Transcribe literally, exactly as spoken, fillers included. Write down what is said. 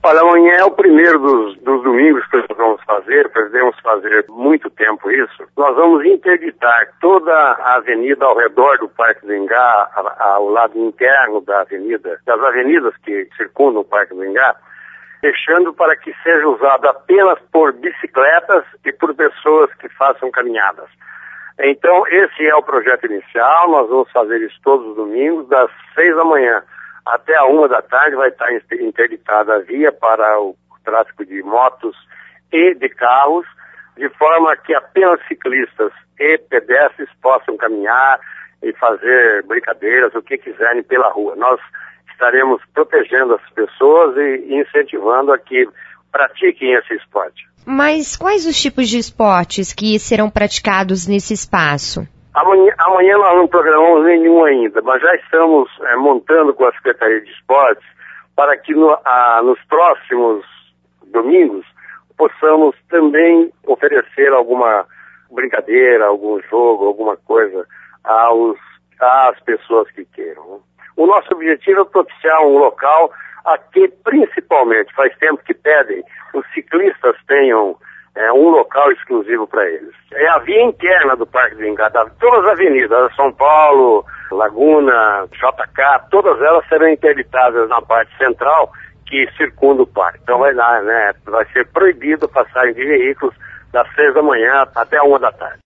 Olha, amanhã é o primeiro dos, dos domingos que nós vamos fazer, pretendemos fazer muito tempo isso. Nós vamos interditar toda a avenida ao redor do Parque do Ingá, ao lado interno da avenida, das avenidas que circundam o Parque do Ingá, deixando para que seja usado apenas por bicicletas e por pessoas que façam caminhadas. Então, esse é o projeto inicial, nós vamos fazer isso todos os domingos, das seis da manhã até a uma da tarde vai estar interditada a via para o tráfego de motos e de carros, de forma que apenas ciclistas e pedestres possam caminhar e fazer brincadeiras, o que quiserem pela rua. Nós estaremos protegendo as pessoas e incentivando a que pratiquem esse esporte. Mas quais os tipos de esportes que serão praticados nesse espaço? Amanhã, amanhã nós não programamos nenhum ainda, mas já estamos é, montando com a Secretaria de Esportes para que no, a, nos próximos domingos possamos também oferecer alguma brincadeira, algum jogo, alguma coisa aos, às pessoas que queiram. O nosso objetivo é propiciar um local a que principalmente, faz tempo que pedem, os ciclistas tenham É um local exclusivo para eles. É a via interna do Parque do Ingá, todas as avenidas, São Paulo, Laguna, J K, todas elas serão interditadas na parte central que circunda o parque. Então vai lá, né? Vai ser proibido a passagem de veículos das seis da manhã até a uma da tarde.